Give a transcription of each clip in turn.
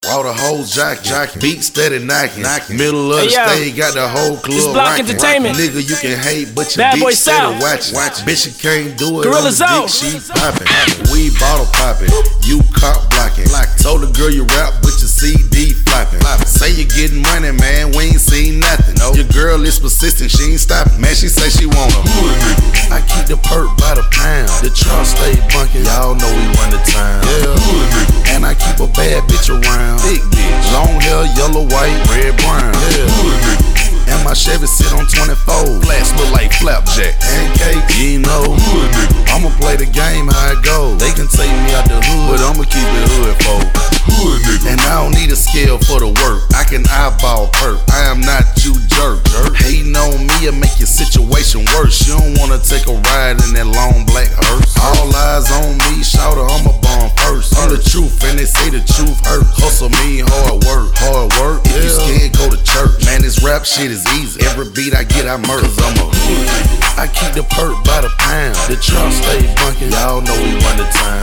All the hoes jock, beat steady knocking. Middle of the stage, got the whole club Block Entertainment. Nigga, you can hate, but your Bad Boy bitch steady South. watching. Bitch, you can't do it. Gorilla on the Zoe. dick, she popping. We bottle popping, you cop blocking. Told the girl you rap, but your CD flopping. Say you getting money, man, we ain't seen nothing. Your girl is persistent, she ain't stopping. Man, she say she want a hood nigga. I keep the perk by the pound. The trunk stay bunkin', y'all know we run the town. Yeah, hood nigga. And I keep a bad bitch around. Big bitch, long hair, yellow, white, red, brown. Yeah, hood nigga. And my Chevy sit on 24. Flats look like flapjack. Pancake, you know. Hood nigga. I'ma play the game how it goes. They can take me out the hood, but I'ma keep it hood for. Hood nigga. And I don't need a scale for the work. I can eyeball perk. I am not you jerk. Hating on me will make your situation worse. You don't wanna take a ride in that long black hearse. All eyes on me, shouter, I'm a bomb first. I'm the truth, and they say the truth hurt. Hustle mean hard work. Hard work. If you scared, go to church. Man, this rap shit is easy. Every beat I get, I murder. Cause I'm a hood nigga. I keep the perk by the pound. The trunk stay bunkin'. Y'all know we run the town.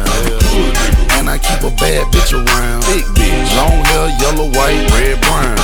And I keep a bad bitch around. Big bitch, long hair, yellow, white, red, brown.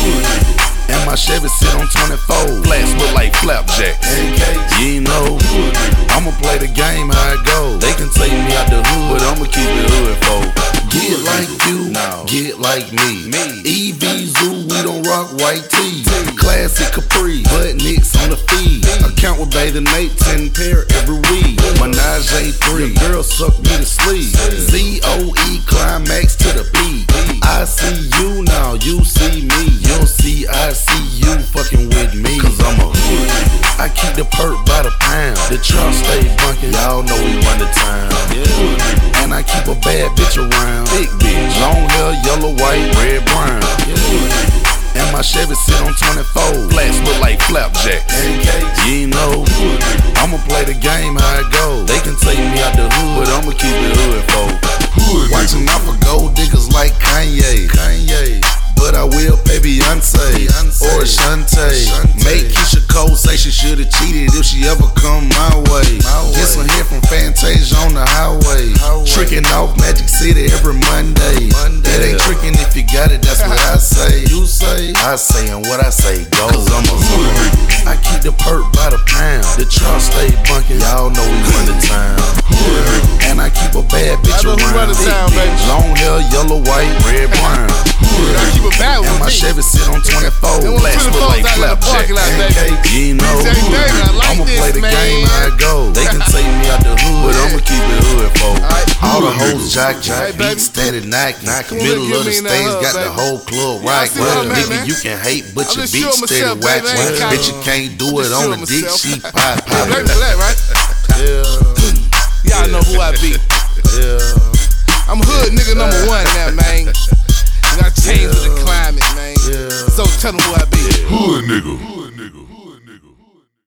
And my Chevy sit on 24. Flats look like flapjack. You know, I'ma play the game how it goes. They can take me out the hood, but I'ma keep it hood for. Get like you, get like me. EV Zoo, we don't rock white tees. Classic Capri, butt nicks on the feed. Account with bathing Nate, 10 pair every week. Menage A3, girl suck me to sleep. ZOE, climax to the beat. I see you now, you see me. You'll see, I see you fucking with me. Cause I'm a hood nigga. I keep the perk by the pound. The trunk stay bunkin', y'all know we run the town. And I keep a bad bitch around. Big bitch, long hair, yellow, white, red, brown. And my Chevy sit on 24. Flats look like flapjack. You know, I'ma play the game how it goes. They can take me out the hood, but I'ma keep it hood for. Watching out for gold diggers like Kanye. But I will pay Beyonce or Ashanti. Make Keisha Cole say she should've cheated if she ever come my way. Get some hit from Fantasia on the highway. Tricking off Magic City every Monday. It ain't tricking if you got it, that's what I say. You say, I say, and what I say goes. Cause I'm a hood nigga. I keep the perk by the pound. The trunk stay bunkin', y'all know we run the town. And I keep a bad bitch around. Long hair, yellow, white, red, brown. And my Chevy sit on 24. Flats look like flapjack. You know, I'ma play the game how it goes. They can take me out the hood, but I'ma keep it hood for. All the hoes jock, beat steady knocking. Middle of the stage, got the whole club rocking. Nigga, you can hate, but your bitch steady watching. Bitch, you can't do it on the dick, she poppin'. Y'all know who I be. I'm hood nigga number one now, man. And I change with the climate, man. So tell them who I be. Hood nigga.